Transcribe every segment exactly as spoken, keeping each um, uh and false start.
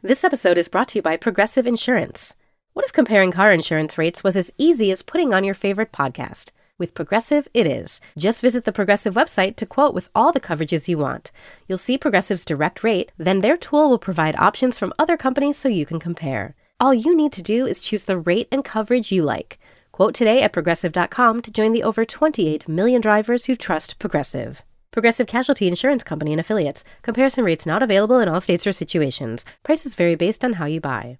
This episode is brought to you by Progressive Insurance. What if comparing car insurance rates was as easy as putting on your favorite podcast? With Progressive, it is. Just visit the Progressive website to quote with all the coverages you want. You'll see Progressive's direct rate, then their tool will provide options from other companies so you can compare. All you need to do is choose the rate and coverage you like. Quote today at progressive dot com to join the over twenty-eight million drivers who trust Progressive. Progressive Casualty Insurance Company and Affiliates. Comparison rates not available in all states or situations. Prices vary based on how you buy.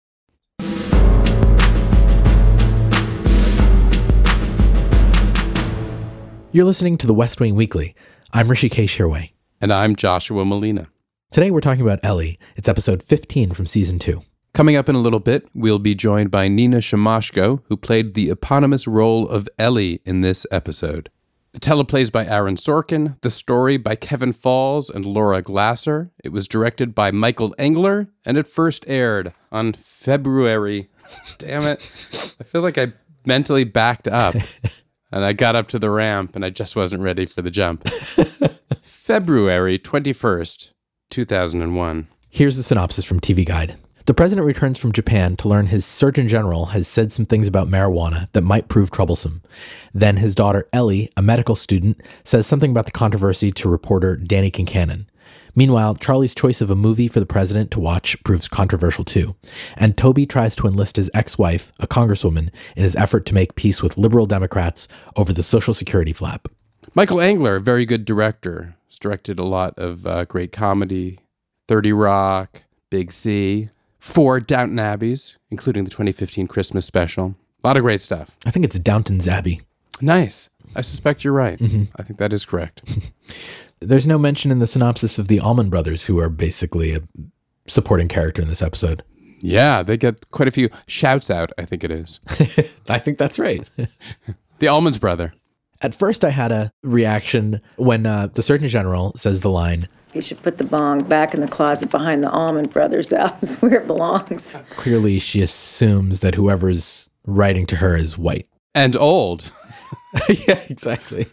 You're listening to The West Wing Weekly. I'm Rishikesh Hirway. And I'm Joshua Molina. Today we're talking about Ellie. It's episode fifteen from season two. Coming up in a little bit, we'll be joined by Nina Shimashko, who played the eponymous role of Ellie in this episode. The teleplays by Aaron Sorkin, the story by Kevin Falls and Laura Glasser. It was directed by Michael Engler, and it first aired on February. Damn it. I feel like I mentally backed up, and I got up to the ramp, and I just wasn't ready for the jump. February twenty-first, two thousand one. Here's the synopsis from T V Guide. The president returns from Japan to learn his surgeon general has said some things about marijuana that might prove troublesome. Then his daughter Ellie, a medical student, says something about the controversy to reporter Danny Kincannon. Meanwhile, Charlie's choice of a movie for the president to watch proves controversial too. And Toby tries to enlist his ex-wife, a congresswoman, in his effort to make peace with liberal Democrats over the Social Security flap. Michael Engler, a very good director. He's directed a lot of uh, great comedy, thirty Rock, Big C, four Downton Abbeys, including the twenty fifteen Christmas special. A lot of great stuff. I think it's Downton's Abbey. Nice. I suspect you're right. Mm-hmm. I think that is correct. There's no mention in the synopsis of the Allman Brothers, who are basically a supporting character in this episode. Yeah, they get quite a few shouts out, I think it is. I think that's right. The Allman's brother. At first, I had a reaction when uh, the Surgeon General says the line, "You should put the bong back in the closet behind the Allman Brothers albums where it belongs." Clearly, she assumes that whoever's writing to her is white. And old. Yeah, exactly.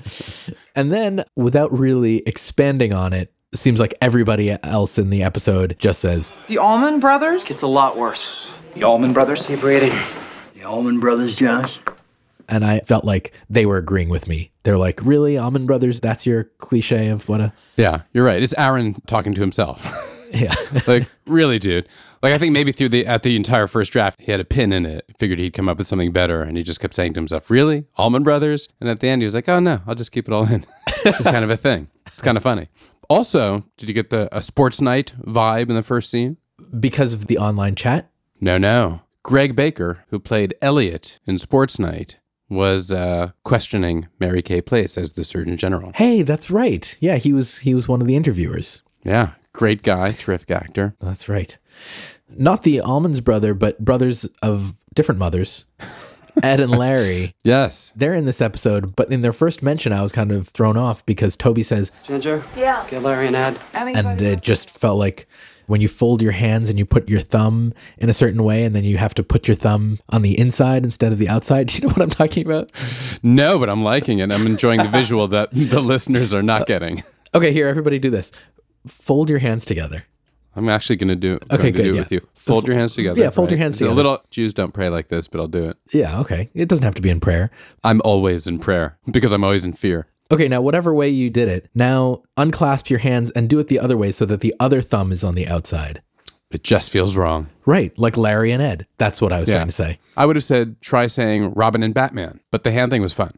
And then, without really expanding on it, it seems like everybody else in the episode just says, "The Allman Brothers?" It's a lot worse. The Allman Brothers? Hey, Brady. The Allman Brothers, Josh? And I felt like they were agreeing with me. They're like, really, Allman Brothers? That's your cliche of what a... Yeah, you're right. It's Aaron talking to himself. Yeah. Like, really, dude. Like, I think maybe through the at the entire first draft, he had a pin in it. Figured he'd come up with something better, and he just kept saying to himself, really? Allman Brothers? And at the end, he was like, oh, no, I'll just keep it all in. It's kind of a thing. It's kind of funny. Also, did you get the a sports night vibe in the first scene? Because of the online chat? No, no. Greg Baker, who played Elliot in Sports Night, was uh, questioning Mary Kay Place as the Surgeon General. Hey, that's right. Yeah, he was he was one of the interviewers. Yeah, great guy, terrific actor. That's right. Not the Allman's brother, but brothers of different mothers, Ed and Larry. Yes. They're in this episode, but in their first mention, I was kind of thrown off because Toby says, Ginger? Yeah. Get Larry and Ed. And it just felt like when you fold your hands and you put your thumb in a certain way and then you have to put your thumb on the inside instead of the outside. Do you know what I'm talking about? No, but I'm liking it. I'm enjoying the visual that the listeners are not getting. Okay, here, everybody do this. Fold your hands together. I'm actually going to do, okay, going to good, do it yeah. with you. Fold your hands together. Yeah, fold right? your hands It's together. A little, Jews don't pray like this, but I'll do it. Yeah, okay. It doesn't have to be in prayer. I'm always in prayer because I'm always in fear. Okay, now whatever way you did it, now unclasp your hands and do it the other way so that the other thumb is on the outside. It just feels wrong. Right, like Larry and Ed. That's what I was Yeah. trying to say. I would have said, try saying Robin and Batman, but the hand thing was fun.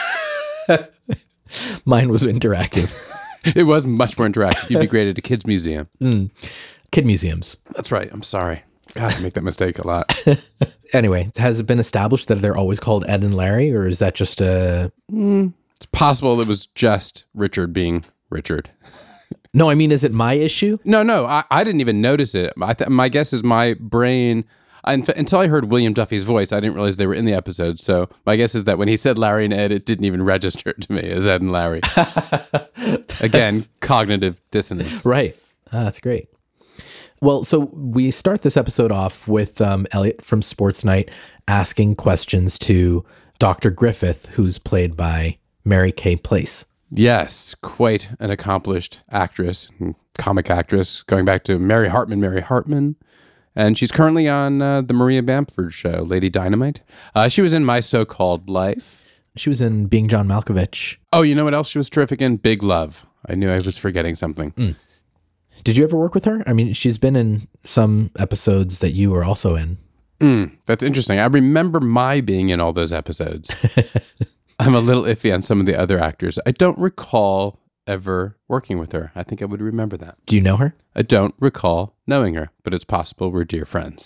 Mine was interactive. It was much more interactive. You'd be great at a kids' museum. Mm. Kid museums. That's right. I'm sorry. God, I make that mistake a lot. Anyway, has it been established that they're always called Ed and Larry, or is that just a... Mm, it's possible it was just Richard being Richard. No, I mean, is it my issue? No, no, I, I didn't even notice it. I th- my guess is my brain, I, until I heard William Duffy's voice, I didn't realize they were in the episode. So my guess is that when he said Larry and Ed, it didn't even register to me as Ed and Larry. Again, cognitive dissonance. Right. Ah, that's great. Well, so we start this episode off with um, Elliot from Sports Night asking questions to Doctor Griffith, who's played by Mary Kay Place. Yes, quite an accomplished actress, comic actress, going back to Mary Hartman, Mary Hartman. And she's currently on uh, the Maria Bamford show, Lady Dynamite. Uh, she was in My So-Called Life. She was in Being John Malkovich. Oh, you know what else she was terrific in? Big Love. I knew I was forgetting something. Mm. Did you ever work with her? I mean, she's been in some episodes that you were also in. Mm, that's interesting. I remember my being in all those episodes. I'm a little iffy on some of the other actors. I don't recall ever working with her. I think I would remember that. Do you know her? I don't recall knowing her, but it's possible we're dear friends.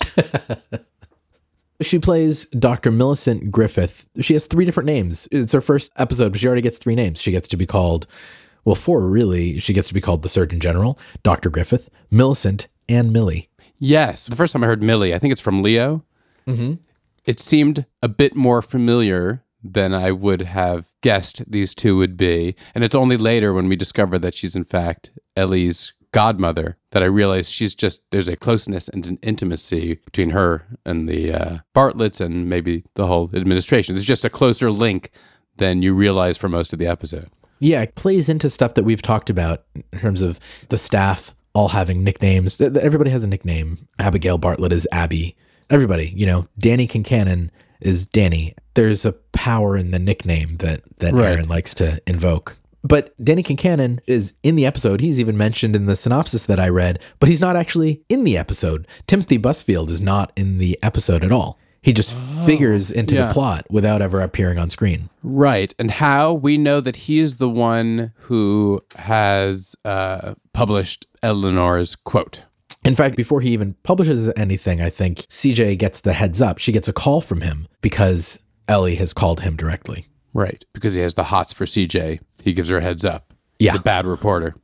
She plays Doctor Millicent Griffith. She has three different names. It's her first episode, but she already gets three names. She gets to be called, well, four really. She gets to be called the Surgeon General, Doctor Griffith, Millicent, and Millie. Yes. The first time I heard Millie, I think it's from Leo. Mm-hmm. It seemed a bit more familiar than I would have guessed these two would be. And it's only later when we discover that she's in fact Ellie's godmother that I realized she's just, there's a closeness and an intimacy between her and the uh, Bartletts and maybe the whole administration. It's just a closer link than you realize for most of the episode. Yeah, it plays into stuff that we've talked about in terms of the staff all having nicknames. Everybody has a nickname. Abigail Bartlett is Abby. Everybody, you know, Danny Kincannon is Danny. There's a power in the nickname that, that Right. Aaron likes to invoke. But Danny Kincannon is in the episode. He's even mentioned in the synopsis that I read, but he's not actually in the episode. Timothy Busfield is not in the episode at all. He just oh, figures into yeah. the plot without ever appearing on screen. Right. And how? We know that he is the one who has uh, published Eleanor's quote. In fact, before he even publishes anything, I think C J gets the heads up. She gets a call from him because Ellie has called him directly. Right. Because he has the hots for C J. He gives her a heads up. Yeah. He's a bad reporter.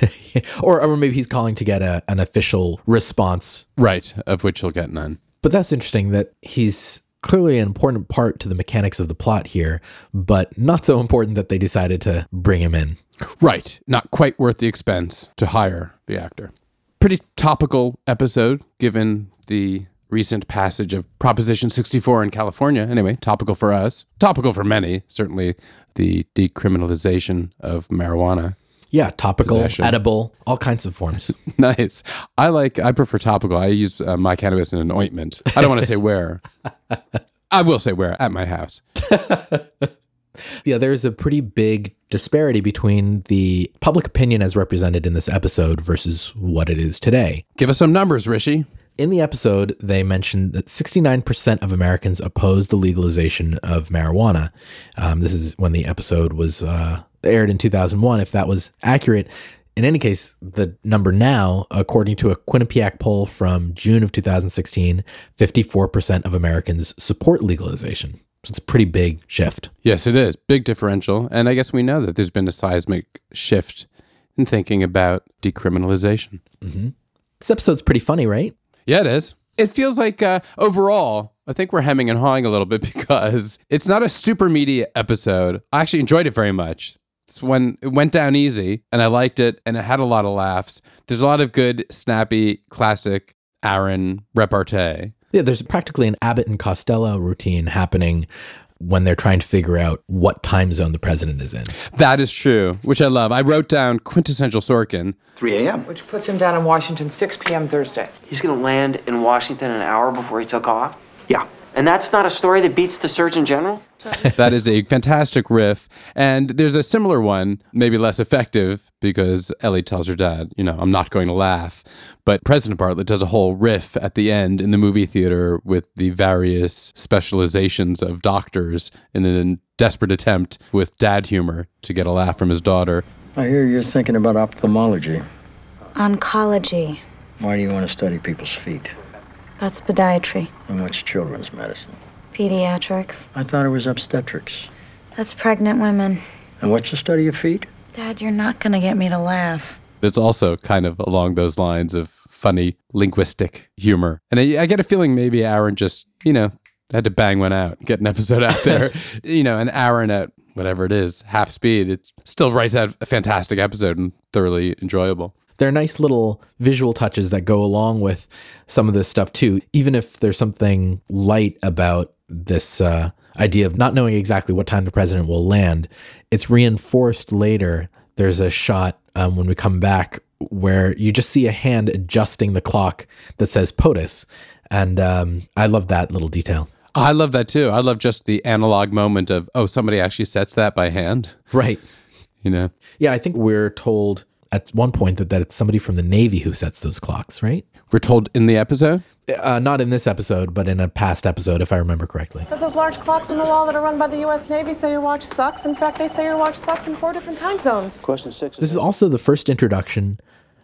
or, or maybe he's calling to get a, an official response. Right. Of which he'll get none. But that's interesting that he's clearly an important part to the mechanics of the plot here, but not so important that they decided to bring him in. Right. Not quite worth the expense to hire the actor. Pretty topical episode, given the recent passage of Proposition sixty-four in California. Anyway, topical for us. Topical for many. Certainly the decriminalization of marijuana. Yeah, topical, possession. Edible, all kinds of forms. Nice. I like, I prefer topical. I use uh, my cannabis in an ointment. I don't want to say where. I will say where, at my house. Yeah, there's a pretty big disparity between the public opinion as represented in this episode versus what it is today. Give us some numbers, Rishi. In the episode, they mentioned that sixty-nine percent of Americans oppose the legalization of marijuana. Um, this is when the episode was uh, aired in two thousand one. If that was accurate, in any case, the number now, according to a Quinnipiac poll from June of two thousand sixteen, fifty-four percent of Americans support legalization. So it's a pretty big shift. Yes, it is. Big differential. And I guess we know that there's been a seismic shift in thinking about decriminalization. Mm-hmm. This episode's pretty funny, right? Yeah, it is. It feels like uh, overall, I think we're hemming and hawing a little bit because it's not a super meaty episode. I actually enjoyed it very much. It's when it went down easy and I liked it and it had a lot of laughs. There's a lot of good, snappy, classic Aaron repartee. Yeah, there's practically an Abbott and Costello routine happening when they're trying to figure out what time zone the president is in. That is true, which I love. I wrote down quintessential Sorkin. three a.m. Which puts him down in Washington six p.m. Thursday. He's going to land in Washington an hour before he took off? Yeah. And that's not a story that beats the Surgeon General? That is a fantastic riff. And there's a similar one, maybe less effective, because Ellie tells her dad, you know, I'm not going to laugh. But President Bartlett does a whole riff at the end in the movie theater with the various specializations of doctors in a desperate attempt with dad humor to get a laugh from his daughter. I hear you're thinking about ophthalmology. Oncology. Why do you want to study people's feet? That's podiatry. And what's children's medicine? Pediatrics. I thought it was obstetrics. That's pregnant women. And what's the study of feet? Dad, you're not going to get me to laugh. It's also kind of along those lines of funny linguistic humor. And I, I get a feeling maybe Aaron just, you know, had to bang one out, get an episode out there. You know, and Aaron at whatever it is, half speed, it still writes out a fantastic episode and thoroughly enjoyable. There are nice little visual touches that go along with some of this stuff too. Even if there's something light about this uh, idea of not knowing exactly what time the president will land. It's reinforced later. There's a shot um, when we come back where you just see a hand adjusting the clock that says POTUS. And um, I love that little detail. I love that too. I love just the analog moment of, oh, somebody actually sets that by hand. Right. You know? Yeah, I think we're told at one point that, that it's somebody from the Navy who sets those clocks, right? We're told in the episode? Uh, not in this episode, but in a past episode, if I remember correctly. Because those large clocks on the wall that are run by the U S Navy say your watch sucks. In fact, they say your watch sucks in four different time zones. Question six. This is also the first introduction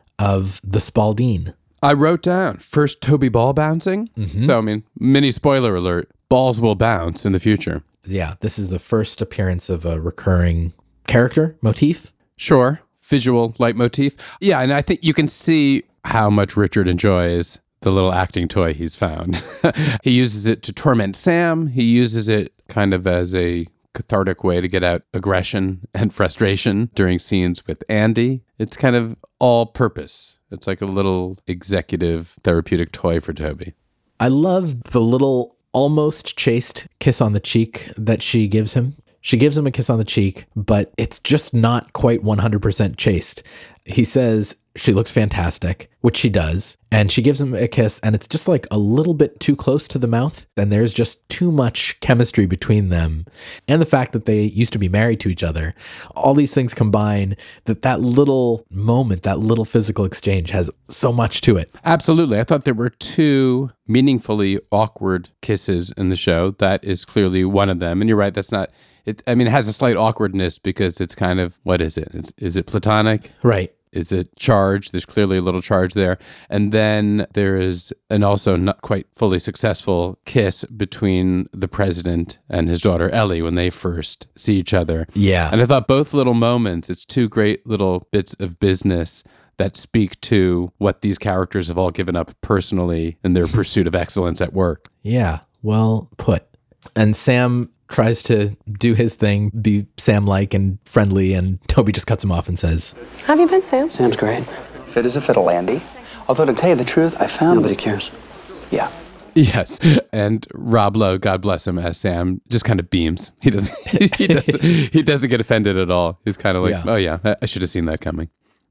of the Spalding. I wrote down, first Toby ball bouncing. Mm-hmm. So, I mean, mini spoiler alert, balls will bounce in the future. Yeah, this is the first appearance of a recurring character, motif. Sure, visual leitmotif. Yeah, and I think you can see how much Richard enjoys the little acting toy he's found. He uses it to torment Sam. He uses it kind of as a cathartic way to get out aggression and frustration during scenes with Andy. It's kind of all purpose. It's like a little executive therapeutic toy for Toby. I love the little almost chaste kiss on the cheek that she gives him. She gives him a kiss on the cheek, but it's just not quite one hundred percent chaste. He says she looks fantastic, which she does, and she gives him a kiss, and it's just like a little bit too close to the mouth, and there's just too much chemistry between them. And the fact that they used to be married to each other, all these things combine that that little moment, that little physical exchange has so much to it. Absolutely. I thought there were two meaningfully awkward kisses in the show. That is clearly one of them. And you're right, that's not... It, I mean, it has a slight awkwardness because it's kind of, what is it? It's, is it platonic? Right. Is it charged? There's clearly a little charge there. And then there is an also not quite fully successful kiss between the president and his daughter Ellie when they first see each other. Yeah. And I thought both little moments, it's two great little bits of business that speak to what these characters have all given up personally in their pursuit of excellence at work. Yeah, well put. And Sam tries to do his thing, be Sam-like and friendly, and Toby just cuts him off and says, How have you been, Sam? Sam's great. Fit as a fiddle, Andy. Although, to tell you the truth, I found... Nobody cares. Yeah. Yes. And Rob Lowe, God bless him, as Sam, just kind of beams. He doesn't he doesn't, he doesn't get offended at all. He's kind of like, yeah. oh yeah, I should have seen that coming.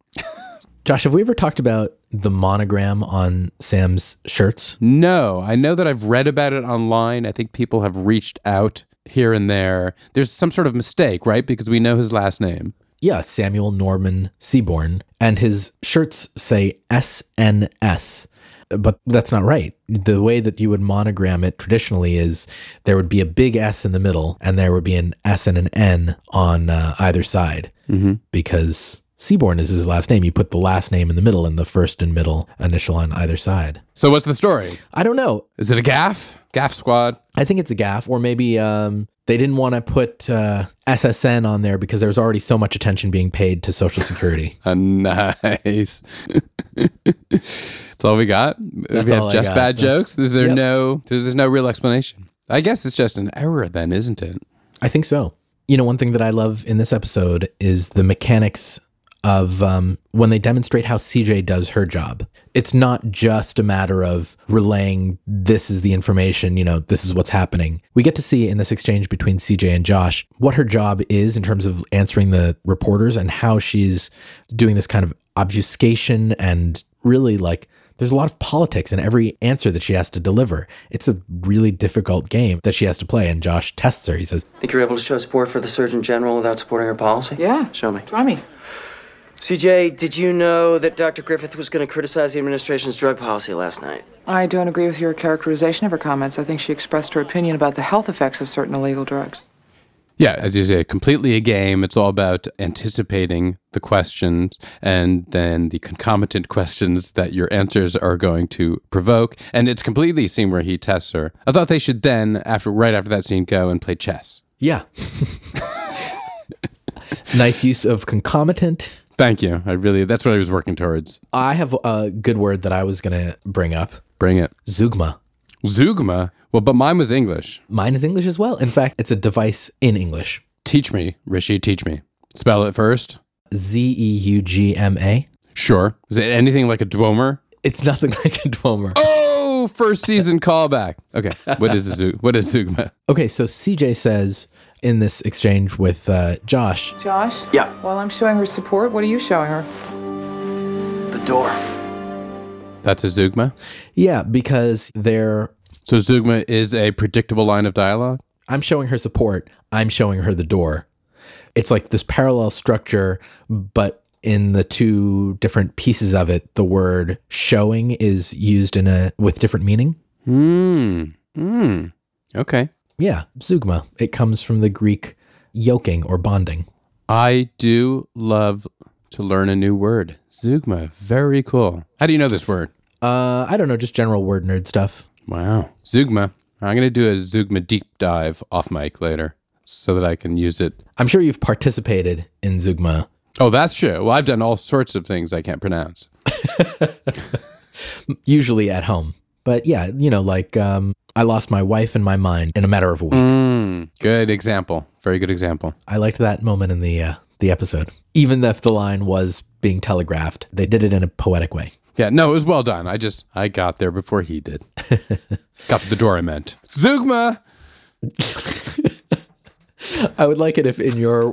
Josh, have we ever talked about the monogram on Sam's shirts? No. I know that I've read about it online. I think people have reached out here and there. There's some sort of mistake, right? Because we know his last name. Yeah, Samuel Norman Seaborn. And his shirts say S N S. But that's not right. The way that you would monogram it traditionally is there would be a big S in the middle and there would be an S and an N on uh, either side. Mm-hmm. Because Seaborn is his last name. You put the last name in the middle and the first and middle initial on either side. So what's the story? I don't know. Is it a gaffe? Gaffe squad? I think it's a gaffe, or maybe um, they didn't want to put uh, S S N on there because there was already so much attention being paid to Social Security. uh, nice. That's all we got? That's we have all just I got. bad That's, jokes? Is there yep. no, there's no real explanation. I guess it's just an error then, isn't it? I think so. You know, one thing that I love in this episode is the mechanics of um, when they demonstrate how C J does her job. It's not just a matter of relaying, this is the information, you know, this is what's happening. We get to see in this exchange between C J and Josh what her job is in terms of answering the reporters and how she's doing this kind of obfuscation and really like there's a lot of politics in every answer that she has to deliver. It's a really difficult game that she has to play, and Josh tests her. He says, Think you're able to show support for the Surgeon General without supporting her policy? Yeah. Show me. Try me. C J, did you know that Doctor Griffith was going to criticize the administration's drug policy last night? I don't agree with your characterization of her comments. I think she expressed her opinion about the health effects of certain illegal drugs. Yeah, as you say, completely a game. It's all about anticipating the questions and then the concomitant questions that your answers are going to provoke. And it's completely a scene where he tests her. I thought they should then, after right after that scene, go and play chess. yeah. Nice use of concomitant. Thank you. I really, that's what I was working towards. I have a good word that I was going to bring up. Bring it. Zeugma. Zeugma? Well, but mine was English. Mine is English as well. In fact, it's a device in English. Teach me, Rishi, teach me. Spell it first. Z E U G M A. Sure. Is it anything like a dwomer? It's nothing like a dwomer. Oh! Oh, first season callback. Okay, what is Zug- what is Zugma? Okay, so C J says in this exchange with uh, Josh. Josh? Yeah. While I'm showing her support, what are you showing her? The door. That's a Zugma? Yeah, because they're... So Zugma is a predictable line of dialogue? I'm showing her support. I'm showing her the door. It's like this parallel structure, but in the two different pieces of it, the word showing is used in a with different meaning. Hmm. Hmm. Okay. Yeah, Zugma. It comes from the Greek yoking or bonding. I do love to learn a new word. Zugma. Very cool. How do you know this word? Uh, I don't know, just general word nerd stuff. Wow. Zugma. I'm going to do a Zugma deep dive off mic later so that I can use it. I'm sure you've participated in Zugma. Oh, that's true. Well, I've done all sorts of things I can't pronounce. Usually at home. But yeah, you know, like um, I lost my wife and my mind in a matter of a week. Mm, good example. Very good example. I liked that moment in the uh, the episode. Even if the line was being telegraphed, they did it in a poetic way. Yeah, no, it was well done. I just, I got there before he did. Got to the door, I meant. Zugma! I would like it if in your...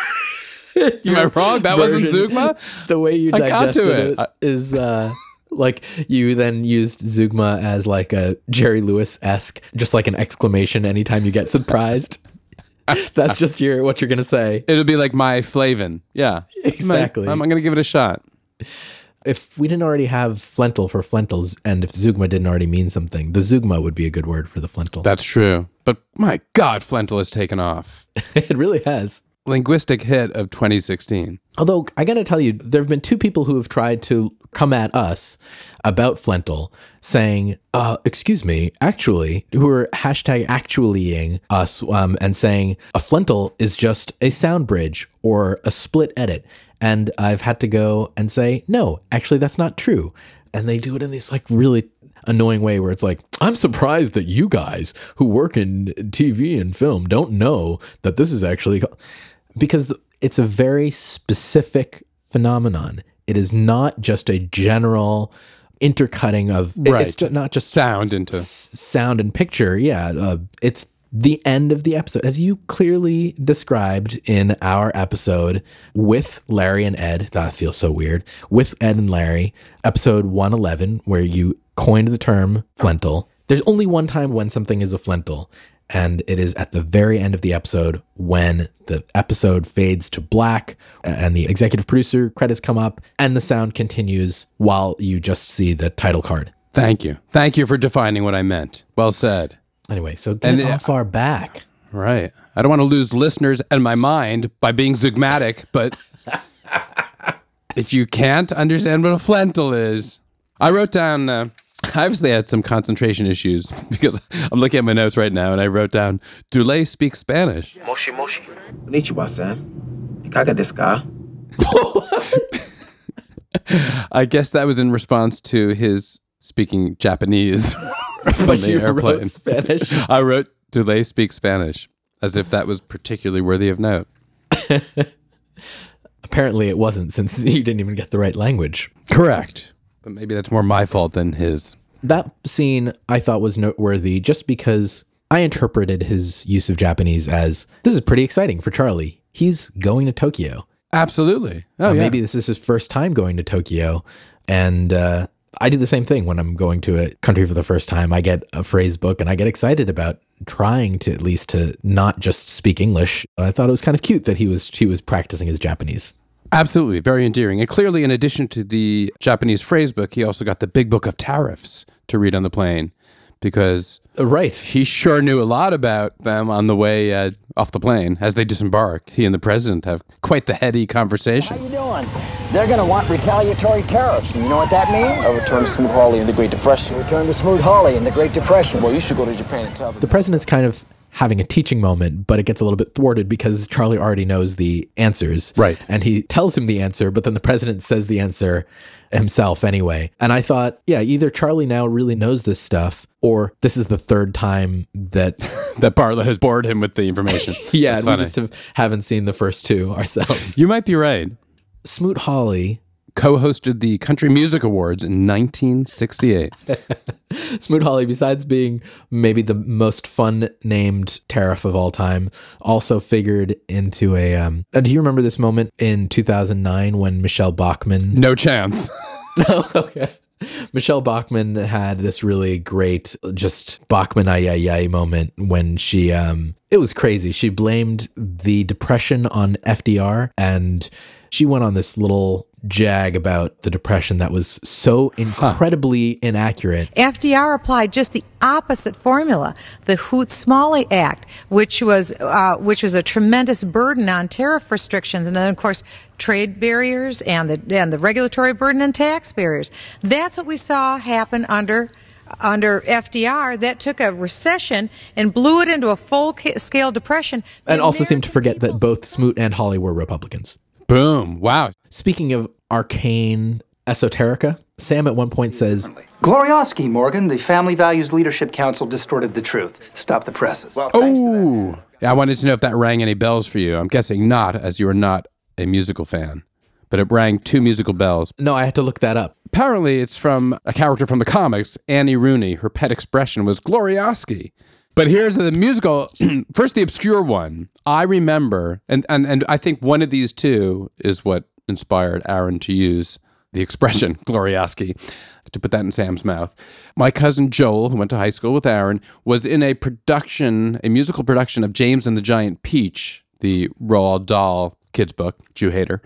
Am I wrong? That wasn't Zugma? The way you I got digested to it, it I- is uh, like you then used Zugma as like a Jerry Lewis-esque, just like an exclamation anytime you get surprised. That's just your what you're going to say. It'll be like my Flavin. Yeah. Exactly. I'm, I'm going to give it a shot. If we didn't already have flental for flentals, and if Zugma didn't already mean something, the Zugma would be a good word for the flental. That's true. But my God, Flental has taken off. It really has. Linguistic hit of twenty sixteen. Although, I got to tell you, there have been two people who have tried to come at us about flental saying, uh, excuse me, actually, who are hashtag actuallying us um, and saying a flental is just a sound bridge or a split edit. And I've had to go and say, no, actually, that's not true. And they do it in this like really annoying way where it's like, I'm surprised that you guys who work in T V and film don't know that this is actually... Because it's a very specific phenomenon. It is not just a general intercutting of... Right. It's ju- not just sound into... S- sound and picture. Yeah. Uh, it's the end of the episode. As you clearly described in our episode with Larry and Ed, that feels so weird, with Ed and Larry, episode one eleven, where you coined the term flental. There's only one time when something is a flental, and it is at the very end of the episode when the episode fades to black and the executive producer credits come up and the sound continues while you just see the title card. Thank you. Thank you for defining what I meant. Well said. Anyway, so get And, uh, off our back. Right. I don't want to lose listeners and my mind by being Zugmatic, but if you can't understand what a flental is, I wrote down... Uh, I obviously had some concentration issues because I'm looking at my notes right now and I wrote down, Dulé speaks Spanish. Moshi Moshi. Konnichiwa-san. Ikaga desu ka? I guess that was in response to his speaking Japanese from But the you airplane. wrote Spanish. I wrote, Dulé speaks Spanish, as if that was particularly worthy of note. Apparently it wasn't, since you didn't even get the right language. Correct. But maybe that's more my fault than his. That scene I thought was noteworthy just because I interpreted his use of Japanese as, this is pretty exciting for Charlie. He's going to Tokyo. Absolutely. Oh, uh, yeah. Maybe this is his first time going to Tokyo. And uh, I do the same thing when I'm going to a country for the first time. I get a phrase book and I get excited about trying to at least to not just speak English. I thought it was kind of cute that he was he was practicing his Japanese. Absolutely. Very endearing. And clearly, in addition to the Japanese phrase book, he also got the big book of tariffs to read on the plane because right. he sure knew a lot about them on the way uh, off the plane as they disembark. He and the president have quite the heady conversation. How you doing? They're going to want retaliatory tariffs. And you know what that means? A return to Smoot-Hawley in the Great Depression. A return to Smoot-Hawley in the Great Depression. Well, you should go to Japan and tell them. The president's kind of having a teaching moment, but it gets a little bit thwarted because Charlie already knows the answers. Right. And he tells him the answer, but then the president says the answer himself anyway. And I thought, yeah, either Charlie now really knows this stuff, or this is the third time that that Bartlett has bored him with the information. yeah, That's we funny. just have, haven't seen the first two ourselves. You might be right. Smoot-Hawley co-hosted the Country Music Awards in nineteen sixty-eight. Smoot Hawley, besides being maybe the most fun named tariff of all time, also figured into a... Um, uh, do you remember this moment in two thousand nine when Michelle Bachmann... No chance. No, okay. Michelle Bachmann had this really great, just Bachmann ay ay ay moment when she, um, it was crazy. She blamed the Depression on F D R, and she went on this little jag about the Depression that was so incredibly huh. inaccurate. F D R applied just the opposite formula, the Hoot-Smalley Act, which was uh, which was a tremendous burden on tariff restrictions, and then of course trade barriers and the and the regulatory burden and tax barriers. That's what we saw happen under under F D R. That took a recession and blew it into a full-scale depression. The and also American seemed to forget that both Smoot and Hawley were Republicans. Boom. Wow. Speaking of arcane esoterica, Sam at one point says, Glorioski, Morgan. The Family Values Leadership Council distorted the truth. Stop the presses. Well, oh, I wanted to know if that rang any bells for you. I'm guessing not, as you are not a musical fan. But it rang two musical bells. No, I had to look that up. Apparently, it's from a character from the comics, Annie Rooney. Her pet expression was Glorioski. But here's the musical, first the obscure one. I remember, and, and, and I think one of these two is what inspired Aaron to use the expression Glorioski, to put that in Sam's mouth. My cousin Joel, who went to high school with Aaron, was in a production, a musical production of James and the Giant Peach, the Roald Dahl kids book, Jew hater.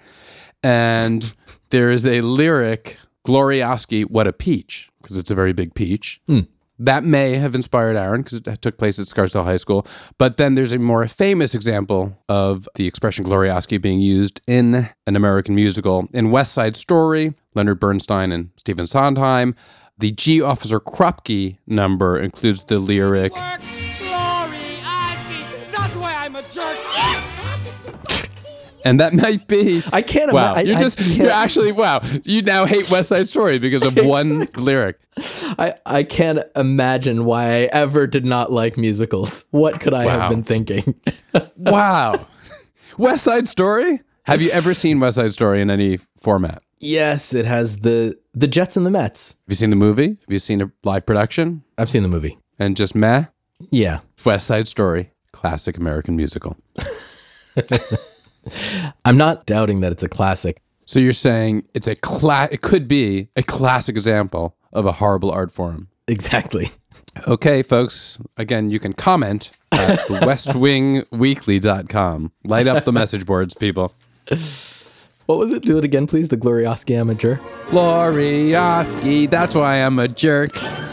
And there is a lyric, Glorioski, what a peach, because it's a very big peach. Hmm. That may have inspired Aaron because it took place at Scarsdale High School. But then there's a more famous example of the expression Glorioski being used in an American musical. In West Side Story, Leonard Bernstein and Stephen Sondheim, the G Officer Krupke number includes the lyric, Glorioski, that's why I'm a jerk. and that might be... I can't wow, imagine. You're just, you're actually, wow, you now hate West Side Story because of exactly. one lyric. I, I can't imagine why I ever did not like musicals. What could I wow. have been thinking? Wow. West Side Story? Have you ever seen West Side Story in any format? Yes, it has the the Jets and the Mets. Have you seen the movie? Have you seen a live production? I've seen the movie. And just meh? Yeah. West Side Story, classic American musical. I'm not doubting that it's a classic. So you're saying it's a cla- it could be a classic example of a horrible art form. Exactly. Okay, folks. Again, you can comment at west wing weekly dot com. Light up the message boards, people. What was it? Do it again, please. The Glorioski, I'm a jerk. Glorioski, that's why I'm a jerk.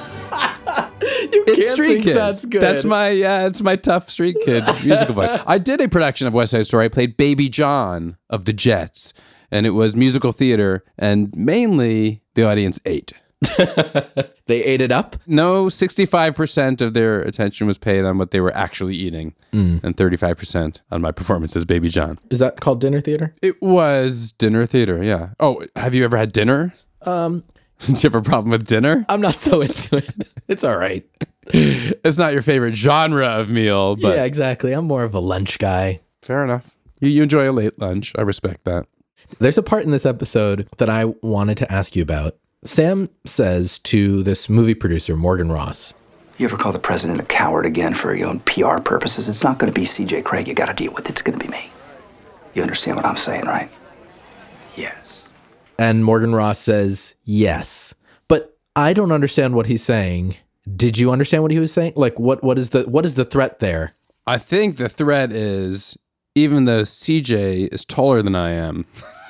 You it's can't Street think Kids. That's good. That's my yeah, it's my tough street kid musical voice. I did a production of West Side Story. I played Baby John of the Jets, and it was musical theater, and mainly the audience ate. They ate it up? No, sixty-five percent of their attention was paid on what they were actually eating, mm. and thirty-five percent on my performance as Baby John. Is that called dinner theater? It was dinner theater, yeah. Oh, have you ever had dinner? Um, Do you have a problem with dinner? I'm not so into it. It's all right. It's not your favorite genre of meal, but... Yeah, exactly. I'm more of a lunch guy. Fair enough. You, you enjoy a late lunch. I respect that. There's a part in this episode that I wanted to ask you about. Sam says to this movie producer, Morgan Ross, you ever call the president a coward again for your own P R purposes? It's not going to be C J Craig you got to deal with. It's going to be me. You understand what I'm saying, right? Yes. And Morgan Ross says, yes. But I don't understand what he's saying. Did you understand what he was saying? Like, what what is the what is the threat there? I think the threat is, even though C J is taller than I am,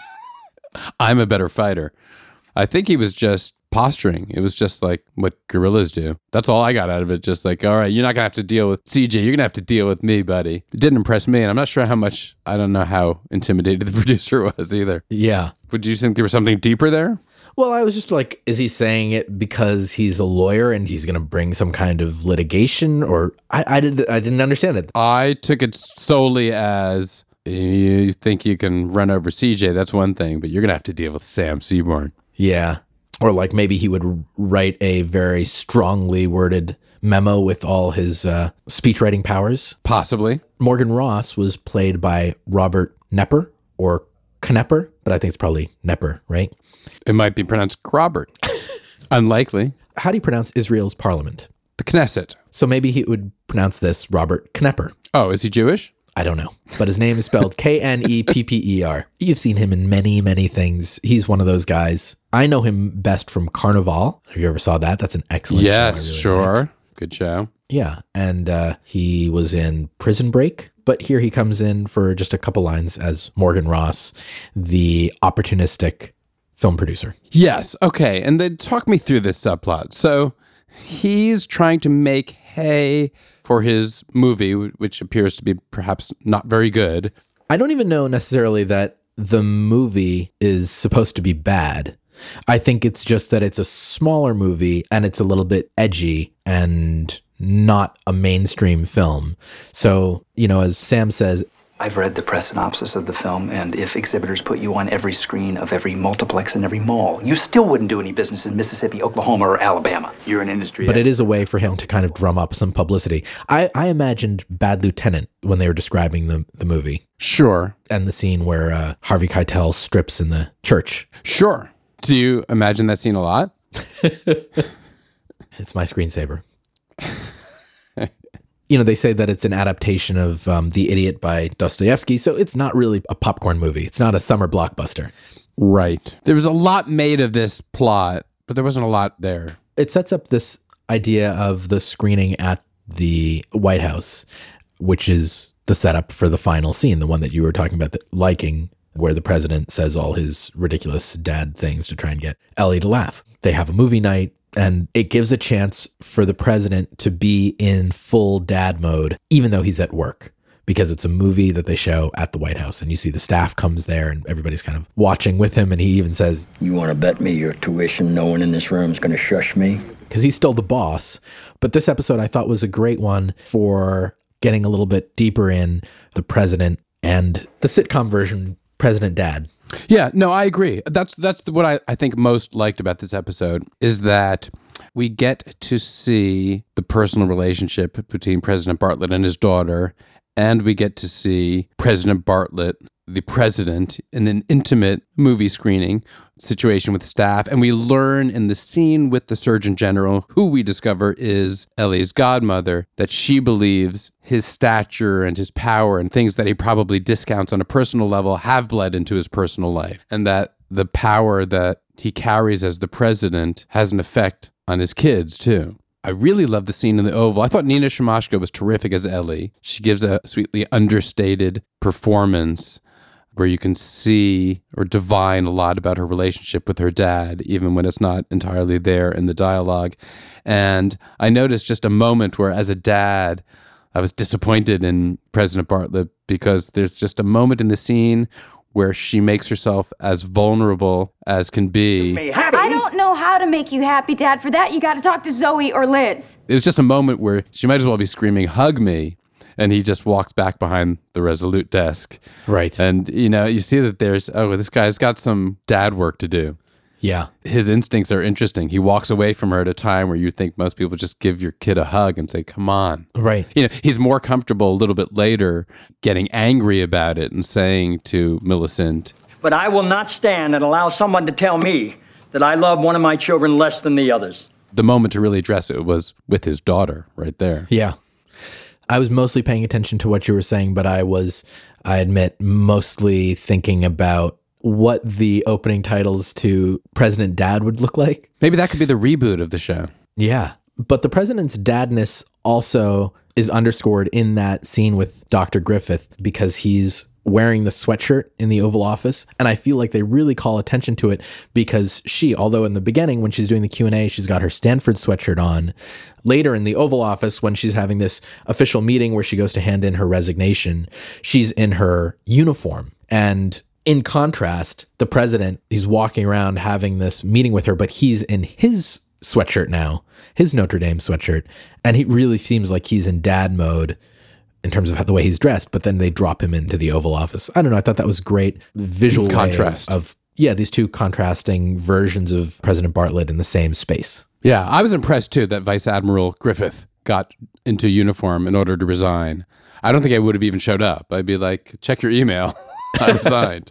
I'm a better fighter. I think he was just posturing. It was just like what gorillas do. That's all I got out of it. Just like, all right, you're not going to have to deal with C J. You're going to have to deal with me, buddy. It didn't impress me. And I'm not sure how much, I don't know how intimidated the producer was either. Yeah. Would you think there was something deeper there? Well, I was just like, is he saying it because he's a lawyer and he's going to bring some kind of litigation? Or I, I, did, I didn't understand it. I took it solely as, you think you can run over C J, that's one thing, but you're going to have to deal with Sam Seaborn. Yeah. Or like maybe he would write a very strongly worded memo with all his uh, speech writing powers. Possibly. Morgan Ross was played by Robert Knepper, or Knepper, but I think it's probably Knepper, right? It might be pronounced Grobert. Unlikely. How do you pronounce Israel's parliament? The Knesset. So maybe he would pronounce this Robert Knepper. Oh, is he Jewish? I don't know, but his name is spelled K N E P P E R. You've seen him in many, many things. He's one of those guys. I know him best from Carnival. Have you ever saw that? That's an excellent yes, show. Yes, really sure. Liked. Good show. Yeah, and uh, he was in Prison Break, but here he comes in for just a couple lines as Morgan Ross, the opportunistic film producer. Yes, okay, and then talk me through this subplot. So he's trying to make hay for his movie, which appears to be perhaps not very good. I don't even know necessarily that the movie is supposed to be bad. I think it's just that it's a smaller movie and it's a little bit edgy and not a mainstream film. So, you know, as Sam says, I've read the press synopsis of the film, and if exhibitors put you on every screen of every multiplex in every mall, you still wouldn't do any business in Mississippi, Oklahoma, or Alabama. You're an industry. But it is a way for him to kind of drum up some publicity. I, I imagined Bad Lieutenant when they were describing the, the movie. Sure. And the scene where uh, Harvey Keitel strips in the church. Sure. Do you imagine that scene a lot? It's my screensaver. You know, they say that it's an adaptation of um, The Idiot by Dostoevsky, so it's not really a popcorn movie. It's not a summer blockbuster. Right. There was a lot made of this plot, but there wasn't a lot there. It sets up this idea of the screening at the White House, which is the setup for the final scene, the one that you were talking about, that liking, where the president says all his ridiculous dad things to try and get Ellie to laugh. They have a movie night. And it gives a chance for the president to be in full dad mode, even though he's at work, because it's a movie that they show at the White House. And you see the staff comes there and everybody's kind of watching with him. And he even says, "You want to bet me your tuition no one in this room is going to shush me?" Because he's still the boss. But this episode I thought was a great one for getting a little bit deeper in the president and the sitcom version, President Dad. Yeah, no, I agree. That's that's what I, I think most liked about this episode, is that we get to see the personal relationship between President Bartlet and his daughter, and we get to see President Bartlet, the president, in an intimate movie screening situation with staff, and we learn in the scene with the Surgeon General, who we discover is Ellie's godmother, that she believes his stature and his power and things that he probably discounts on a personal level have bled into his personal life, and that the power that he carries as the president has an effect on his kids too. I really love the scene in the Oval. I thought Nina Shimashko was terrific as Ellie. She gives a sweetly understated performance where you can see or divine a lot about her relationship with her dad, even when it's not entirely there in the dialogue. And I noticed just a moment where, as a dad, I was disappointed in President Bartlet, because there's just a moment in the scene where she makes herself as vulnerable as can be. I don't know how to make you happy, Dad. For that, you got to talk to Zoe or Liz. It was just a moment where she might as well be screaming, "Hug me." And he just walks back behind the Resolute desk. Right. And, you know, you see that there's, oh, this guy's got some dad work to do. Yeah. His instincts are interesting. He walks away from her at a time where you think most people just give your kid a hug and say, "Come on." Right. You know, he's more comfortable a little bit later getting angry about it and saying to Millicent, "But I will not stand and allow someone to tell me that I love one of my children less than the others." The moment to really address it was with his daughter right there. Yeah. I was mostly paying attention to what you were saying, but I was, I admit, mostly thinking about what the opening titles to President Dad would look like. Maybe that could be the reboot of the show. Yeah. But the president's dadness also is underscored in that scene with Doctor Griffith, because he's wearing the sweatshirt in the Oval Office. And I feel like they really call attention to it, because she, although in the beginning when she's doing the Q and A, she's got her Stanford sweatshirt on. Later in the Oval Office, when she's having this official meeting where she goes to hand in her resignation, she's in her uniform. And in contrast, the president, he's walking around having this meeting with her, but he's in his sweatshirt now, his Notre Dame sweatshirt. And he really seems like he's in dad mode in terms of how, the way he's dressed, but then they drop him into the Oval Office. I don't know. I thought that was great visual contrast of, of, yeah, these two contrasting versions of President Bartlet in the same space. Yeah, I was impressed too that Vice Admiral Griffith got into uniform in order to resign. I don't think I would have even showed up. I'd be like, check your email. I resigned.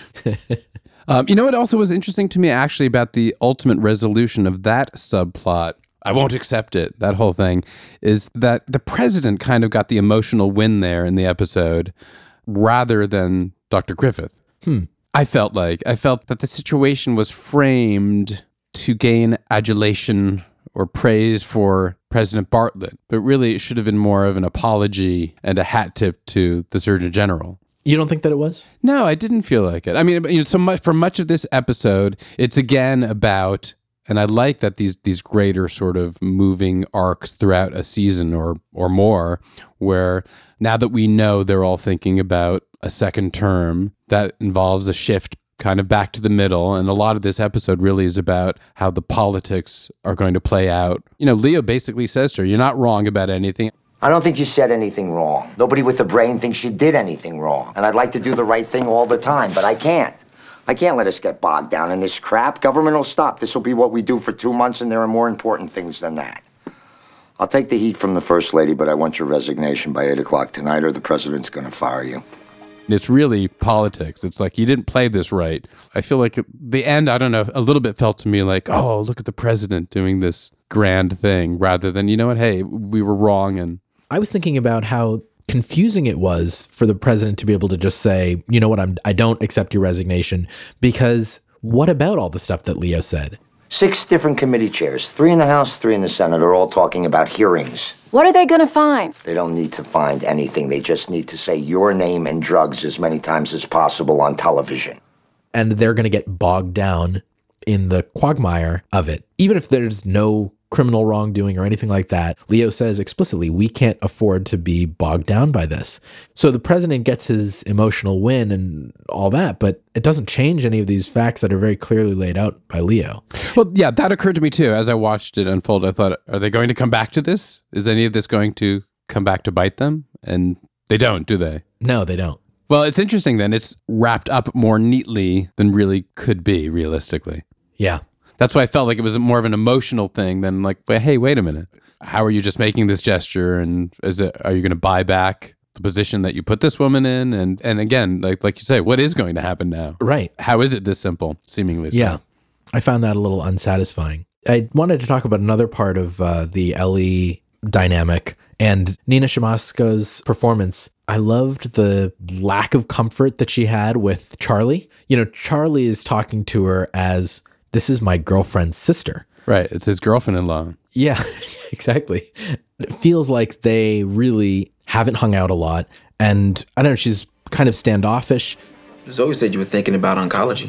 um, you know what also was interesting to me, actually, about the ultimate resolution of that subplot? I won't accept it. That whole thing is that the president kind of got the emotional win there in the episode rather than Doctor Griffith. Hmm. I felt like, I felt that the situation was framed to gain adulation or praise for President Bartlett, but really it should have been more of an apology and a hat tip to the Surgeon General. You don't think that it was? No, I didn't feel like it. I mean, you know, so much for much of this episode, it's again about, and I like that these these greater sort of moving arcs throughout a season or or more, where now that we know they're all thinking about a second term, that involves a shift kind of back to the middle. And a lot of this episode really is about how the politics are going to play out. You know, Leo basically says to her, you're not wrong about anything. I don't think you said anything wrong. Nobody with a brain thinks you did anything wrong. And I'd like to do the right thing all the time, but I can't. I can't let us get bogged down in this crap. Government will stop. This will be what we do for two months, and there are more important things than that. I'll take the heat from the First Lady, but I want your resignation by eight o'clock tonight, or the president's going to fire you. It's really politics. It's like, you didn't play this right. I feel like at the end, I don't know, a little bit felt to me like, oh, look at the president doing this grand thing, rather than, you know what, hey, we were wrong. And I was thinking about how confusing it was for the president to be able to just say, you know what, I'm, I don't accept your resignation, because what about all the stuff that Leo said? Six different committee chairs, three in the House, three in the Senate, are all talking about hearings. What are they gonna find? They don't need to find anything. They just need to say your name and drugs as many times as possible on television. And they're going to get bogged down in the quagmire of it. Even if there's no criminal wrongdoing or anything like that, Leo says explicitly, we can't afford to be bogged down by this. So the president gets his emotional win and all that, but it doesn't change any of these facts that are very clearly laid out by Leo. Well, yeah, that occurred to me too. As I watched it unfold, I thought, are they going to come back to this? Is any of this going to come back to bite them? And they don't, do they? No, they don't. Well, it's interesting then. It's wrapped up more neatly than really could be, realistically. Yeah. That's why I felt like it was more of an emotional thing than like, but hey, wait a minute. How are you just making this gesture? And is it, are you going to buy back the position that you put this woman in? And and again, like like you say, what is going to happen now? Right. How is it this simple, seemingly? Yeah. So? I found that a little unsatisfying. I wanted to talk about another part of uh, the Ellie dynamic and Nina Siemaszko's performance. I loved the lack of comfort that she had with Charlie. You know, Charlie is talking to her as, this is my girlfriend's sister. Right. It's his girlfriend-in-law. Yeah, exactly. It feels like they really haven't hung out a lot. And I don't know, she's kind of standoffish. Zoe said you were thinking about oncology.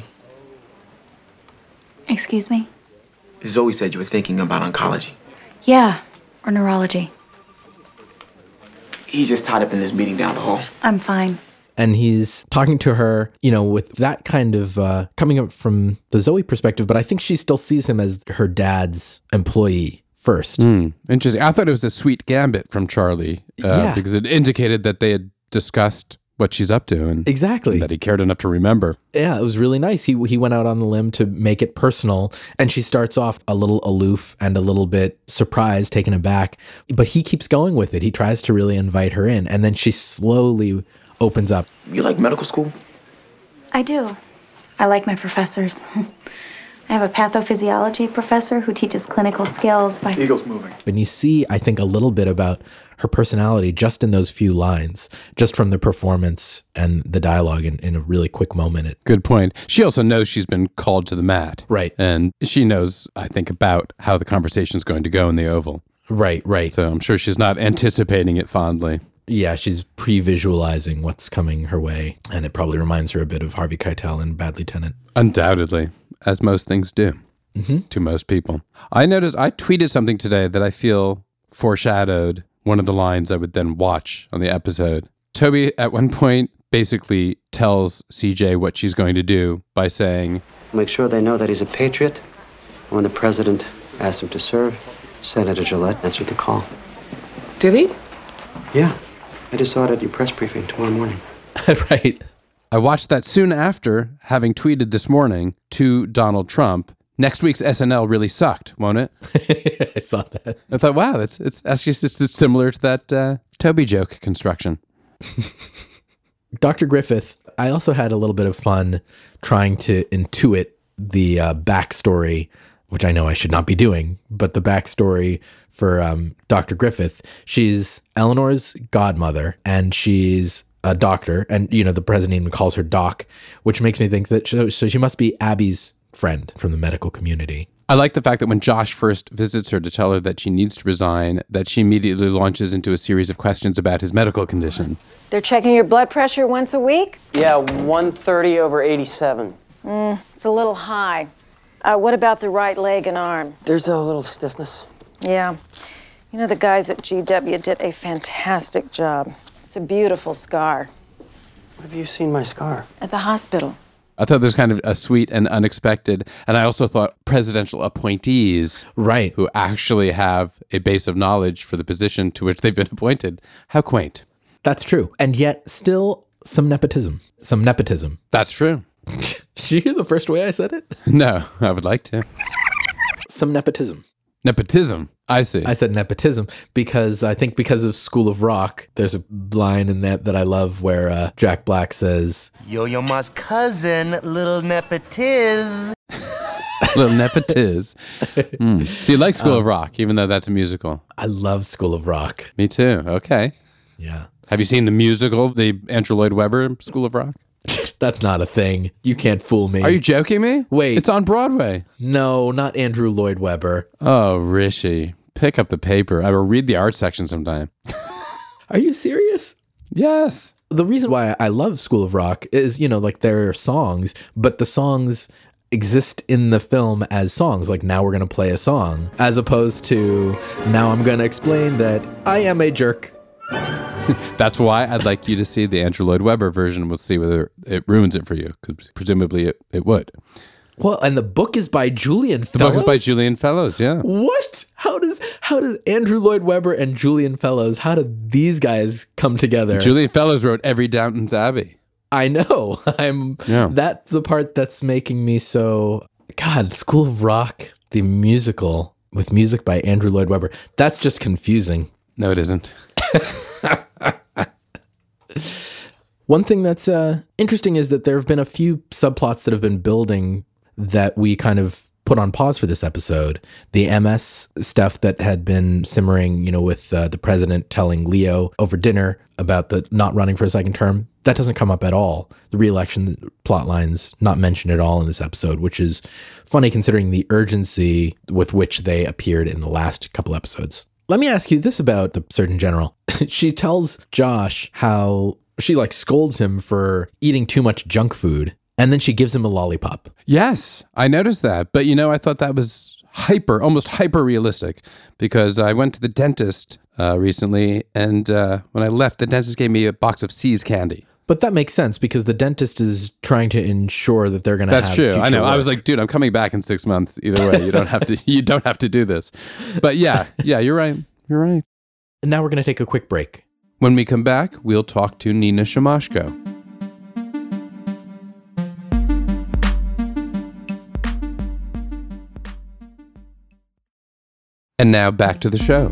Excuse me? Zoe said you were thinking about oncology. Yeah, or neurology. He's just tied up in this meeting down the hall. I'm fine. And he's talking to her, you know, with that kind of uh, coming up from the Zoe perspective, but I think she still sees him as her dad's employee first. Mm, interesting. I thought it was a sweet gambit from Charlie uh, yeah. because it indicated that they had discussed what she's up to and exactly and that he cared enough to remember. Yeah, it was really nice. He he went out on the limb to make it personal, and she starts off a little aloof and a little bit surprised, taken aback, but he keeps going with it. He tries to really invite her in, and then she slowly opens up. You like medical school? I do. I like my professors. I have a pathophysiology professor who teaches clinical skills by... Eagle's moving. And you see, I think, a little bit about her personality just in those few lines, just from the performance and the dialogue in, in a really quick moment. It, Good point. She also knows she's been called to the mat. Right. And she knows, I think, about how the conversation's going to go in the Oval. Right, right. So I'm sure she's not anticipating it fondly. Yeah, she's pre-visualizing what's coming her way, and it probably reminds her a bit of Harvey Keitel in Bad Lieutenant. Undoubtedly, as most things do mm-hmm. to most people. I noticed, I tweeted something today that I feel foreshadowed one of the lines I would then watch on the episode. Toby, at one point, basically tells C J what she's going to do by saying, make sure they know that he's a patriot. When the president asked him to serve, Senator Gillette answered the call. Did he? Yeah. I just saw it at your press briefing tomorrow morning. Right. I watched that soon after having tweeted this morning to Donald Trump, next week's S N L really sucked, won't it? I saw that. I thought, wow, that's it's actually it's, it's similar to that uh, Toby joke construction. Doctor Griffith I also had a little bit of fun trying to intuit the uh, backstory, which I know I should not be doing, but the backstory for um, Doctor Griffith. She's Eleanor's godmother, and she's a doctor, and, you know, the president even calls her Doc, which makes me think that, she, so she must be Abby's friend from the medical community. I like the fact that when Josh first visits her to tell her that she needs to resign, that she immediately launches into a series of questions about his medical condition. They're checking your blood pressure once a week? Yeah, one thirty over eighty-seven. Mm, it's a little high. Uh, what about the right leg and arm? There's a little stiffness. Yeah. You know, the guys at G W did a fantastic job. It's a beautiful scar. Have you seen my scar? At the hospital. I thought this was kind of a sweet and unexpected. And I also thought presidential appointees, right, who actually have a base of knowledge for the position to which they've been appointed. How quaint. That's true. And yet still some nepotism. Some nepotism. That's true. Did you hear the first way I said it? No, I would like to. Some nepotism. Nepotism. I see. I said nepotism because I think because of School of Rock, there's a line in that that I love where uh, Jack Black says, Yo-Yo Ma's cousin, little nepotiz. Little nepotiz. Mm. So you like School um, of Rock, even though that's a musical? I love School of Rock. Me too. Okay. Yeah. Have you seen the musical, the Andrew Lloyd Webber School of Rock? That's not a thing. You can't fool me. Are you joking me? Wait. It's on Broadway. No, not Andrew Lloyd Webber. Oh, Rishi. Pick up the paper. I will read the art section sometime. Are you serious? Yes. The reason why I love School of Rock is, you know, like there are songs, but the songs exist in the film as songs. Like, now we're going to play a song, as opposed to now I'm going to explain that I am a jerk. That's why I'd like you to see the Andrew Lloyd Webber version. We'll see whether it ruins it for you, because presumably it, it would. Well, and the book is by Julian the Fellows? The book is by Julian Fellows, yeah. What? How does how does Andrew Lloyd Webber and Julian Fellows, how did these guys come together? Julian Fellows wrote every Downton's Abbey. I know. I'm. Yeah. That's the part that's making me so... God, School of Rock, the musical with music by Andrew Lloyd Webber. That's just confusing. No, it isn't. One thing that's uh, interesting is that there have been a few subplots that have been building that we kind of put on pause for this episode. The M S stuff that had been simmering, you know, with uh, the president telling Leo over dinner about the not running for a second term. That doesn't come up at all. The re-election plot line's not mentioned at all in this episode, which is funny considering the urgency with which they appeared in the last couple episodes. Let me ask you this about the Surgeon General. She tells Josh how she like scolds him for eating too much junk food, and then she gives him a lollipop. Yes, I noticed that. But, you know, I thought that was hyper, almost hyper realistic, because I went to the dentist uh, recently, and uh, when I left, the dentist gave me a box of See's candy. But that makes sense because the dentist is trying to ensure that they're going to have That's true. I know. Work. I was like, dude, I'm coming back in six months. Either way, you don't have to. You don't have to do this. But yeah, yeah, you're right. You're right. And now we're going to take a quick break. When we come back, we'll talk to Nina Shimashko. And now back to the show.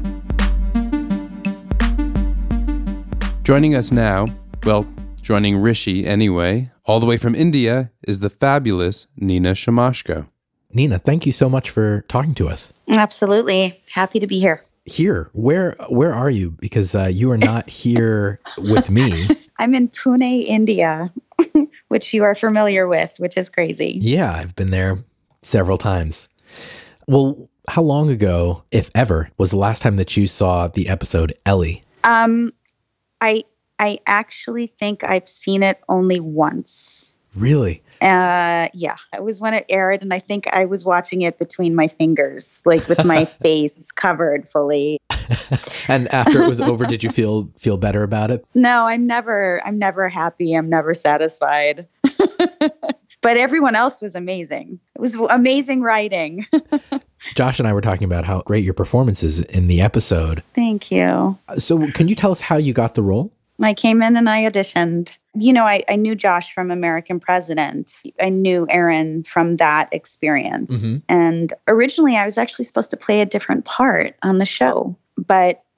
Joining us now, well, joining Rishi anyway, all the way from India, is the fabulous Nina Shimashko. Nina, thank you so much for talking to us. Absolutely. Happy to be here. Here? Where where are you? Because uh, you are not here with me. I'm in Pune, India, which you are familiar with, which is crazy. Yeah, I've been there several times. Well, how long ago, if ever, was the last time that you saw the episode Ellie? Um, I I actually think I've seen it only once. Really? Uh, yeah, it was when it aired, and I think I was watching it between my fingers, like with my face covered fully. And after it was over, did you feel feel better about it? No, I'm never, I'm never happy. I'm never satisfied. But everyone else was amazing. It was amazing writing. Josh and I were talking about how great your performance is in the episode. Thank you. So can you tell us how you got the role? I came in and I auditioned. You know, I, I knew Josh from American President. I knew Aaron from that experience. Mm-hmm. And originally I was actually supposed to play a different part on the show. But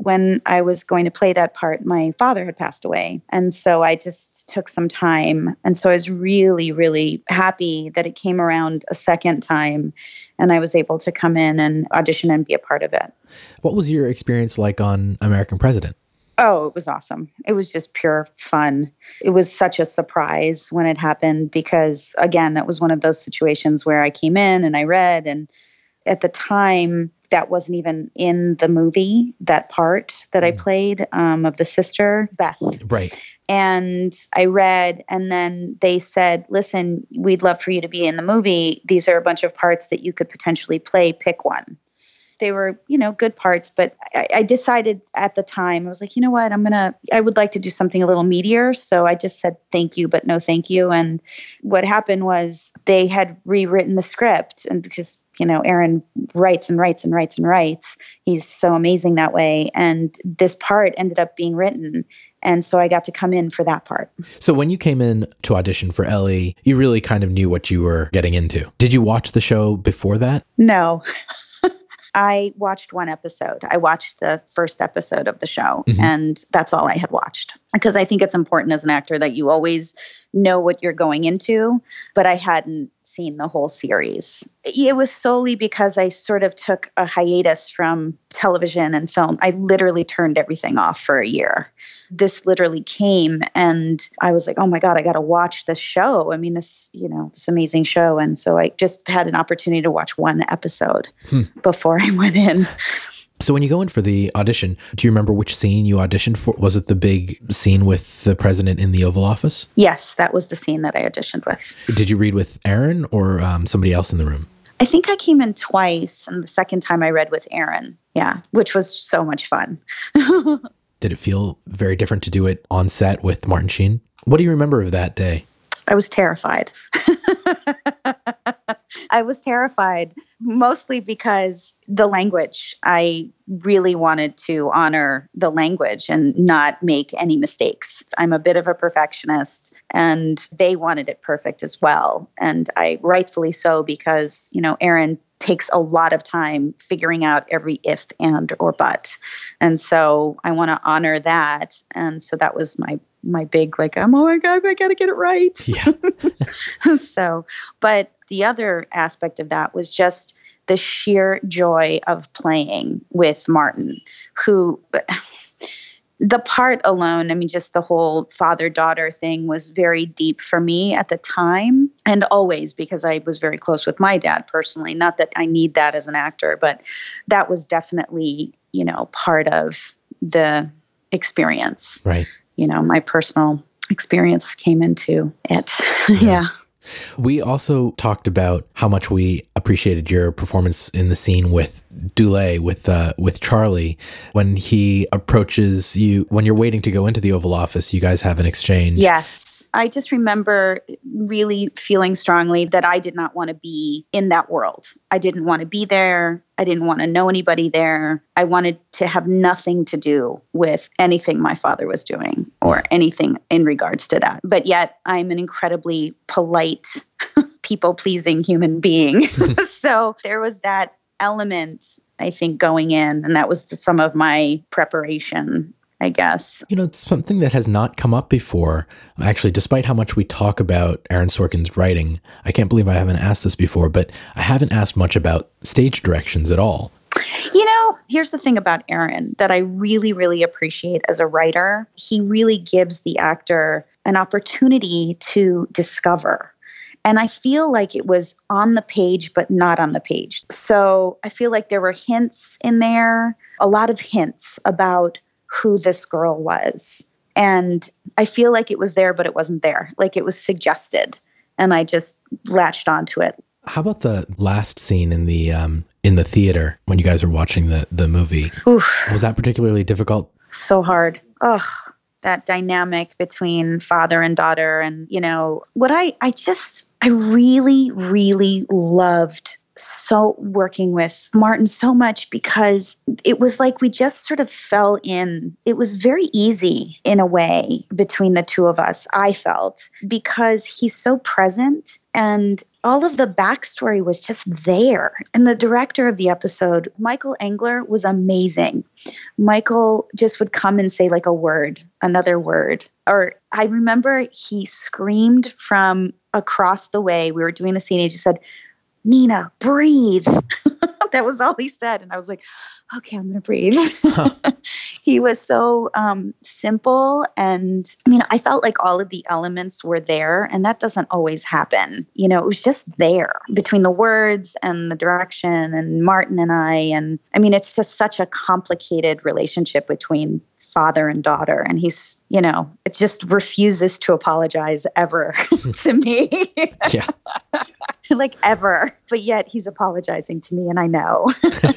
when I was going to play that part, my father had passed away. And so I just took some time. And so I was really, really happy that it came around a second time and I was able to come in and audition and be a part of it. What was your experience like on American President? Oh, it was awesome. It was just pure fun. It was such a surprise when it happened because, again, that was one of those situations where I came in and I read, and at the time, that wasn't even in the movie, that part that I played um, of the sister, Beth. Right. And I read, and then they said, listen, we'd love for you to be in the movie. These are a bunch of parts that you could potentially play. Pick one. They were, you know, good parts, but I, I decided at the time, I was like, you know what, I'm going to, I would like to do something a little meatier. So I just said, thank you, but no thank you. And what happened was they had rewritten the script, and because, you know, Aaron writes and writes and writes and writes, he's so amazing that way. And this part ended up being written. And so I got to come in for that part. So when you came in to audition for Ellie, you really kind of knew what you were getting into. Did you watch the show before that? No. I watched one episode. I watched the first episode of the show, mm-hmm. and that's all I had watched. Because I think it's important as an actor that you always know what you're going into, but I hadn't seen the whole series. It was solely because I sort of took a hiatus from television and film. I literally turned everything off for a year. This literally came and I was like, oh my God, I got to watch this show. I mean, this, you know, this amazing show. And so I just had an opportunity to watch one episode hmm. before I went in. So when you go in for the audition, do you remember which scene you auditioned for? Was it the big scene with the president in the Oval Office? Yes, that was the scene that I auditioned with. Did you read with Aaron or um, somebody else in the room? I think I came in twice, and the second time I read with Aaron. Yeah, which was so much fun. Did it feel very different to do it on set with Martin Sheen? What do you remember of that day? I was terrified. I was terrified, mostly because the language, I really wanted to honor the language and not make any mistakes. I'm a bit of a perfectionist, and they wanted it perfect as well. And I rightfully so, because, you know, Aaron takes a lot of time figuring out every if, and, or but. And so I want to honor that. And so that was my my big, like, I'm, oh my God, I got to get it right. Yeah. So, but the other aspect of that was just the sheer joy of playing with Martin, who, the part alone, I mean, just the whole father-daughter thing was very deep for me at the time, and always, because I was very close with my dad personally. Not that I need that as an actor, but that was definitely, you know, part of the experience. Right. You know, my personal experience came into it. Yeah. yeah. We also talked about how much we appreciated your performance in the scene with Dulé, with uh, with Charlie, when he approaches you, when you're waiting to go into the Oval Office, you guys have an exchange. Yes. I just remember really feeling strongly that I did not want to be in that world. I didn't want to be there. I didn't want to know anybody there. I wanted to have nothing to do with anything my father was doing or anything in regards to that. But yet I'm an incredibly polite, people-pleasing human being. So there was that element, I think, going in, and that was the, some of my preparation, I guess. You know, it's something that has not come up before. Actually, despite how much we talk about Aaron Sorkin's writing, I can't believe I haven't asked this before, but I haven't asked much about stage directions at all. You know, here's the thing about Aaron that I really, really appreciate as a writer. He really gives the actor an opportunity to discover. And I feel like it was on the page, but not on the page. So I feel like there were hints in there, a lot of hints about who this girl was. And I feel like it was there, but it wasn't there. Like it was suggested. And I just latched onto it. How about the last scene in the um, in the theater when you guys were watching the, the movie? Oof. Was that particularly difficult? So hard. Ugh. That dynamic between father and daughter. And, you know, what I, I just, I really, really loved so working with Martin so much, because it was like we just sort of fell in. It was very easy in a way between the two of us, I felt, because he's so present. And all of the backstory was just there. And the director of the episode, Michael Engler, was amazing. Michael just would come and say like a word, another word. Or I remember he screamed from across the way. We were doing the scene. He just said, "Nina, breathe." That was all he said. And I was like, okay, I'm going to breathe. He was so um, simple. And, you know, I felt like all of the elements were there. And that doesn't always happen. You know, it was just there between the words and the direction and Martin and I. And I mean, it's just such a complicated relationship between father and daughter. And he's, you know, it just refuses to apologize ever to me. Yeah. Like ever. But yet he's apologizing to me and I know.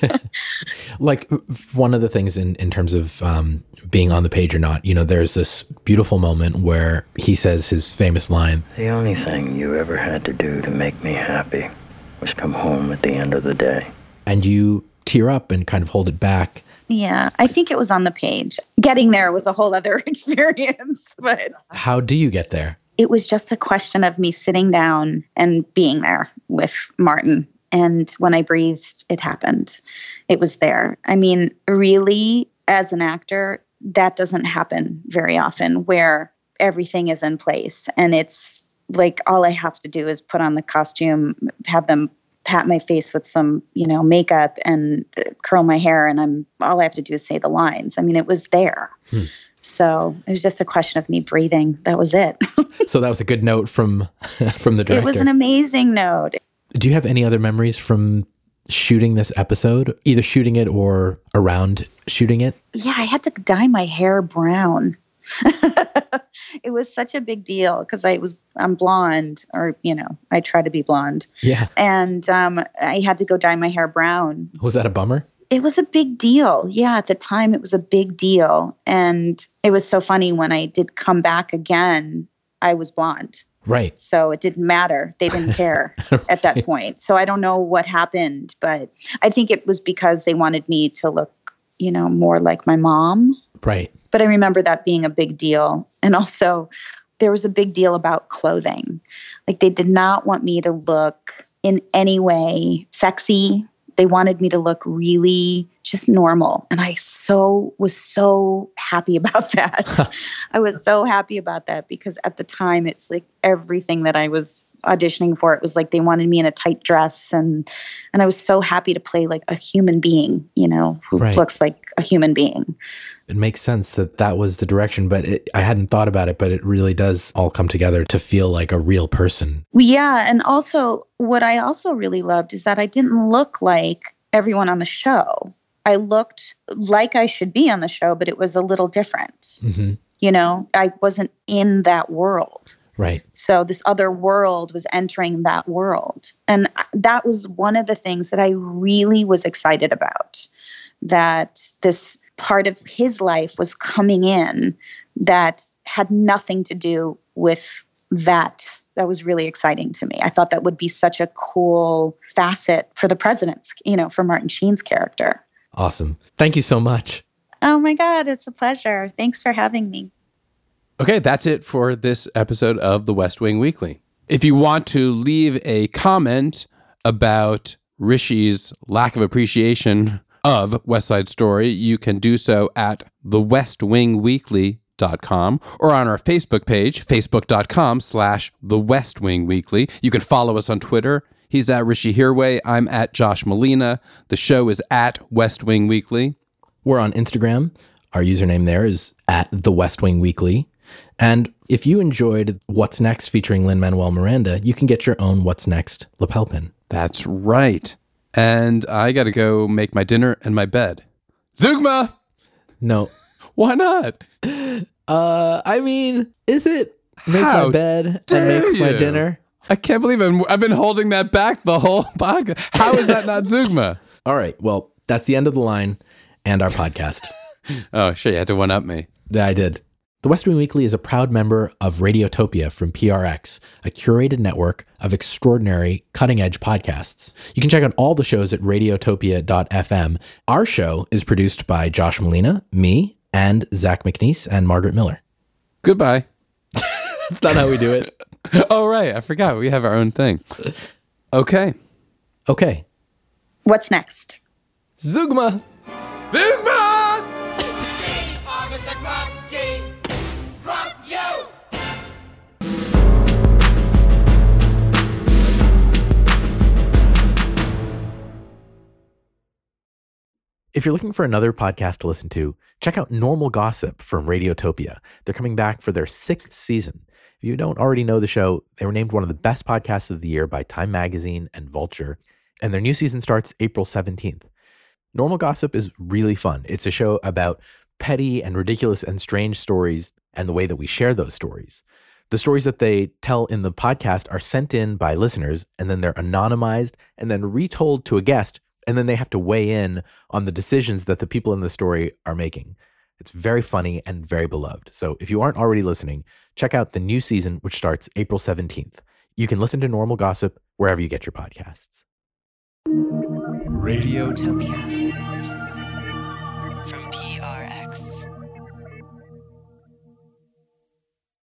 Like one of the things in, in terms of um, being on the page or not, you know, there's this beautiful moment where he says his famous line, "The only thing you ever had to do to make me happy was come home at the end of the day." And you tear up and kind of hold it back. Yeah, I think it was on the page. Getting there was a whole other experience, but how do you get there? It was just a question of me sitting down and being there with Martin. And when I breathed, it happened. It was there. I mean, really, as an actor, that doesn't happen very often where everything is in place. And it's like all I have to do is put on the costume, have them pat my face with some, you know, makeup and curl my hair. And I'm all I have to do is say the lines. I mean, it was there. Hmm. So it was just a question of me breathing. That was it. So that was a good note from from the director. It was an amazing note. Do you have any other memories from shooting this episode, either shooting it or around shooting it? Yeah, I had to dye my hair brown. It was such a big deal because I was I'm blonde, or you know, I try to be blonde. Yeah. And um, I had to go dye my hair brown. Was that a bummer? It was a big deal. Yeah, at the time it was a big deal, and it was so funny when I did come back again. I was blonde. Right. So it didn't matter. They didn't care right. At that point. So I don't know what happened, but I think it was because they wanted me to look, you know, more like my mom. Right. But I remember that being a big deal. And also there was a big deal about clothing. Like they did not want me to look in any way sexy. They wanted me to look really just normal. And I so was so happy about that. I was so happy about that because at the time it's like everything that I was auditioning for, it was like they wanted me in a tight dress. And, and I was so happy to play like a human being, you know, who right. looks like a human being. It makes sense that that was the direction, but it, I hadn't thought about it, but it really does all come together to feel like a real person. Yeah. And also what I also really loved is that I didn't look like everyone on the show. I looked like I should be on the show, but it was a little different. Mm-hmm. You know, I wasn't in that world. Right. So this other world was entering that world. And that was one of the things that I really was excited about, that this part of his life was coming in that had nothing to do with that. That was really exciting to me. I thought that would be such a cool facet for the president's, you know, for Martin Sheen's character. Awesome. Thank you so much. Oh my God, it's a pleasure. Thanks for having me. Okay, that's it for this episode of the West Wing Weekly. If you want to leave a comment about Rishi's lack of appreciation of West Side Story, you can do so at the west wing weekly dot com or on our Facebook page, facebook.com slash the West Wing Weekly. You can follow us on Twitter. He's at Rishi Hirway. I'm at Josh Molina. The show is at West Wing Weekly. We're on Instagram. Our username there is at the West Wing Weekly. And if you enjoyed What's Next featuring Lin-Manuel Miranda, you can get your own What's Next lapel pin. That's right. And I got to go make my dinner and my bed. Zugma! No. Why not? Uh, I mean, is it make How my bed and make you? my dinner? I can't believe I'm, I've been holding that back the whole podcast. How is that not Zugma? All right. Well, that's the end of the line and our podcast. Oh, sure. You had to one-up me. Yeah, I did. The West Wing Weekly is a proud member of Radiotopia from P R X, a curated network of extraordinary, cutting-edge podcasts. You can check out all the shows at radiotopia dot f m. Our show is produced by Josh Molina, me, and Zach McNeese and Margaret Miller. Goodbye. That's not how we do it. Oh, right. I forgot. We have our own thing. Okay. Okay. What's next? Zugma! Zugma! If you're looking for another podcast to listen to, check out Normal Gossip from Radiotopia. They're coming back for their sixth season. If you don't already know the show, they were named one of the best podcasts of the year by Time Magazine and Vulture, and their new season starts April seventeenth. Normal Gossip is really fun. It's a show about petty and ridiculous and strange stories and the way that we share those stories. The stories that they tell in the podcast are sent in by listeners, and then they're anonymized and then retold to a guest, and then they have to weigh in on the decisions that the people in the story are making. It's very funny and very beloved. So if you aren't already listening, check out the new season, which starts April seventeenth. You can listen to Normal Gossip wherever you get your podcasts. Radiotopia.